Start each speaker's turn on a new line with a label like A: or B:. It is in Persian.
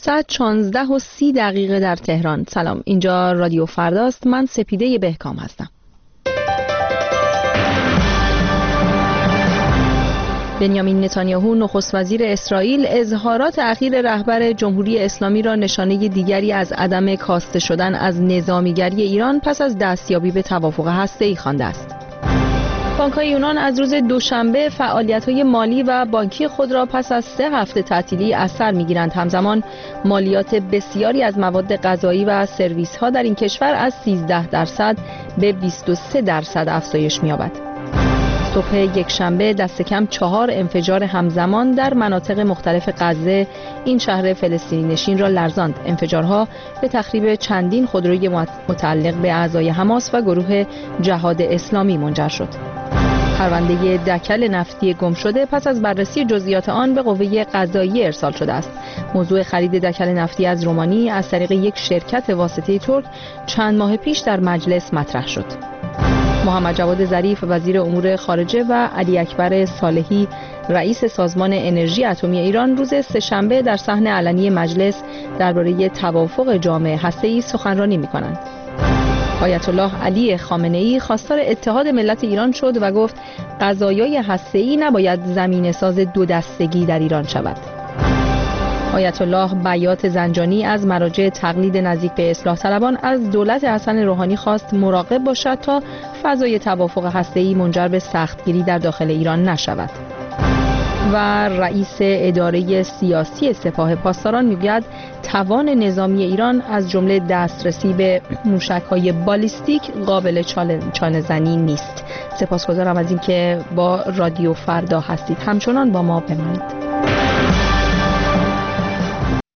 A: ساعت 16:30 در تهران. سلام، اینجا رادیو فرداست. من سپیده بهکام هستم. بنیامین نتانیاهو نخست وزیر اسرائیل اظهارات اخیر رهبر جمهوری اسلامی را نشانه دیگری از عدم کاسته شدن از نظامیگری ایران پس از دستیابی به توافق هسته‌ای خوانده است. بانک‌های یونان از روز دوشنبه فعالیت‌های مالی و بانکی خود را پس از 3 هفته تعطیلی از سر می‌گیرند. همزمان مالیات بسیاری از مواد غذایی و سرویس‌ها در این کشور از 13% به 23% افزایش می‌یابد. صبح یکشنبه دست کم 4 انفجار همزمان در مناطق مختلف غزه این شهر فلسطینی نشین را لرزاند. انفجارها به تخریب چندین خودروی متعلق به اعضای حماس و گروه جهاد اسلامی منجر شد. پرونده دکل نفتی گم شده پس از بررسی جزئیات آن به قوه قضاییه ارسال شده است. موضوع خرید دکل نفتی از رومانی از طریق یک شرکت واسطه ترک چند ماه پیش در مجلس مطرح شد. محمد جواد ظریف وزیر امور خارجه و علی اکبر صالحی رئیس سازمان انرژی اتمی ایران روز سه‌شنبه در صحن علنی مجلس درباره توافق جامع هسته‌ای سخنرانی می‌کنند. آیت الله علی خامنه‌ای خواستار اتحاد ملت ایران شد و گفت قضایای هسته‌ای نباید زمینه‌ساز دو دستگی در ایران شود. آیت الله بیات زنجانی از مراجع تقلید نزدیک به اصلاح طلبان از دولت حسن روحانی خواست مراقب باشد تا فضای توافق هسته‌ای منجر به سختگیری در داخل ایران نشود. و رئیس اداره سیاسی سپاه پاسداران میگوید توان نظامی ایران از جمله دسترسی به موشک‌های بالیستیک قابل چانه‌زنی نیست. سپاسگزارم از اینکه با رادیو فردا هستید. همچنان با ما بمانید.